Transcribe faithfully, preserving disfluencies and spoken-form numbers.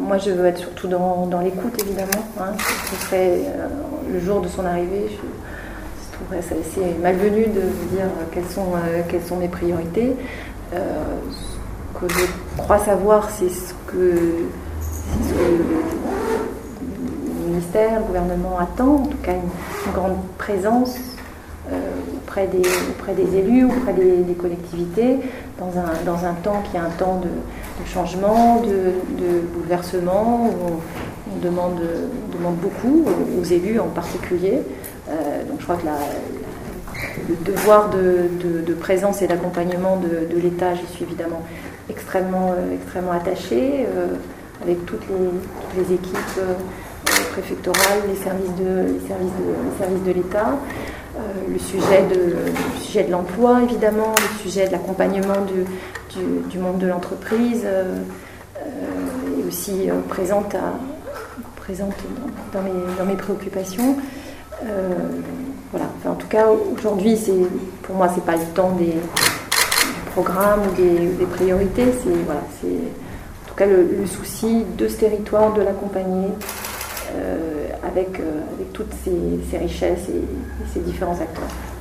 moi, je veux être surtout dans, dans l'écoute, évidemment. Hein. Ce serait euh, le jour de son arrivée, je, je trouverais ça assez malvenu de vous dire quelles sont, euh, quelles sont mes priorités. Euh, ce que je crois savoir, c'est ce que, c'est ce que le ministère, le gouvernement attend, en tout cas une, une grande présence euh, auprès, des, auprès des élus, auprès des, des collectivités, dans un, dans un temps qui est un temps de, de changement, de, de bouleversement, où on, on, demande, on demande beaucoup, aux, aux élus en particulier. Euh, donc je crois que la, le devoir de, de, de présence et d'accompagnement de, de l'État, j'y suis évidemment extrêmement, euh, extrêmement attachée, euh, avec toutes les, toutes les équipes euh, préfectorales, les services de, les services de, les services de l'État, euh, le sujet de, le sujet de l'emploi évidemment, le sujet de l'accompagnement du, du, du monde de l'entreprise, euh, euh, et aussi euh, présente, à, présente dans, dans, mes, dans mes préoccupations. Euh, voilà. Enfin, en tout cas, aujourd'hui, c'est, pour moi, c'est pas le temps des, des programmes ou des, des priorités. C'est, voilà, c'est en tout cas le, le souci de ce territoire, de l'accompagner euh, avec, euh, avec toutes ces, ces richesses et, et ces différents acteurs.